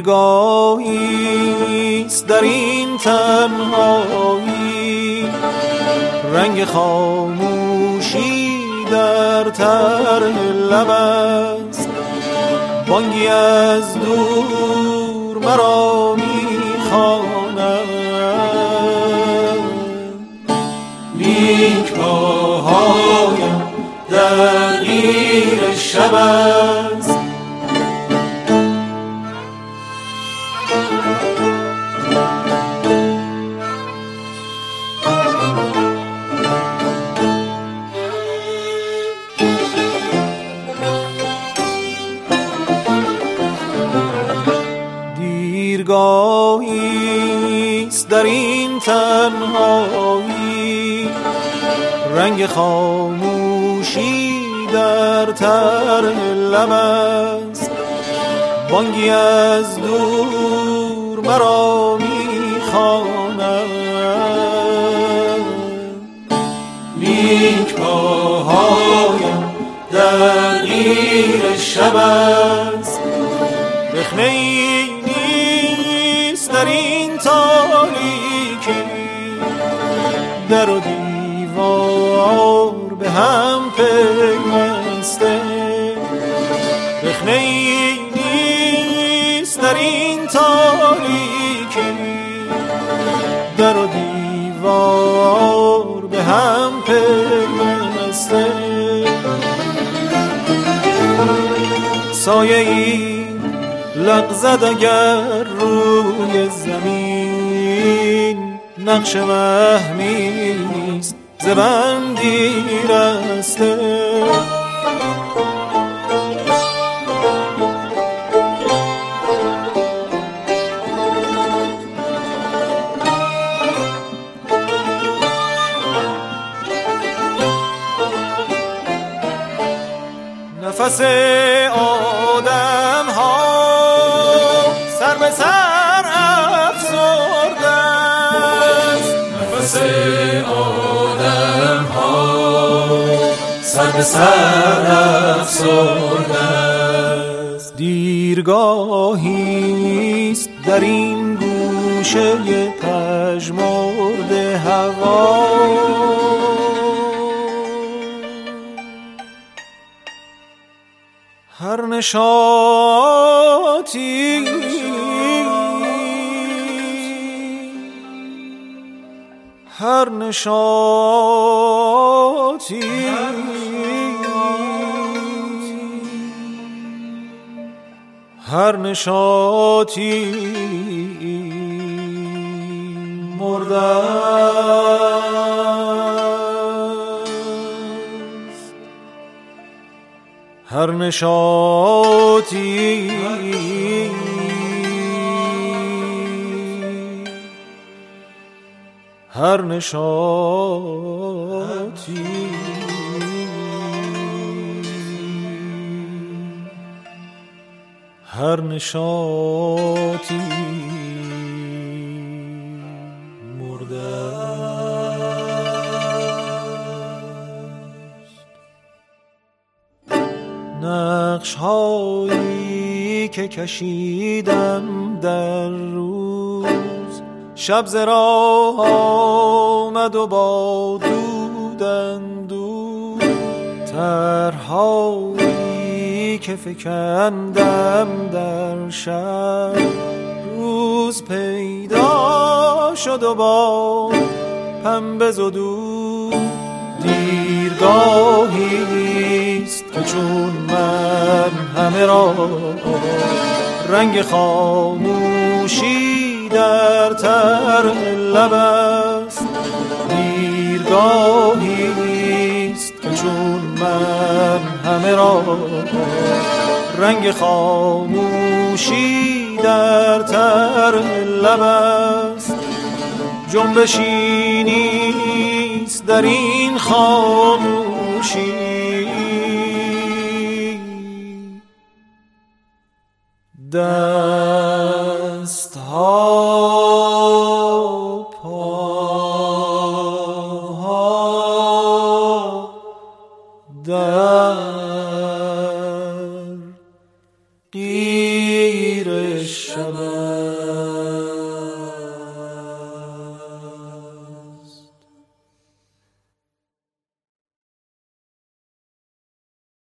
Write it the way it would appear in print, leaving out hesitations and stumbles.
دیرگاهیست در این تنهایی، رنگ خاموشی در طرح لب است. بانگی از دور مرا می‌خواند، لیک پاهایم در قیر شب است. دیرگاهیست در این تنهایی، رنگ خاموشی در طرح لب است. بانگی از دور مرا می‌خواند، لیک پاهایم در قیر شب است. رخنه‌ای نیست در این تاریکی، در و دیوار به هم پیوسته. رخنه‌ای نیست در این تاریکی، در و دیوار به هم پیوسته. سایه‌ای لغزد اگر روی زمین، نقش وهمیست ز بندی رسته. نفس آدم ها سر به سر افسرده است. نفس آدم ها سر به سر افسرده است. دیرگاهیست در این گوشه پژمرده هوا، هر نشاطی هر نشاطی هر نشاطی مرده است. هر نشاطی هر نشاطی هر نشاطی مرده است. نقش هایی که کشیدم در روز، شب ز راه آمد و با دودندو. طرح‌هایی که فکندم در شب، روز پیدا شد و با پنبه زدود. دیرگاهیست که چون من همه را رنگ خاموشی در طرح لب است. دیرگاهیست که چون من همه را رنگ خاموشی در طرح لب است. جنبشی نیست در این خاموشی، دست‌ها پاها در قیر شبم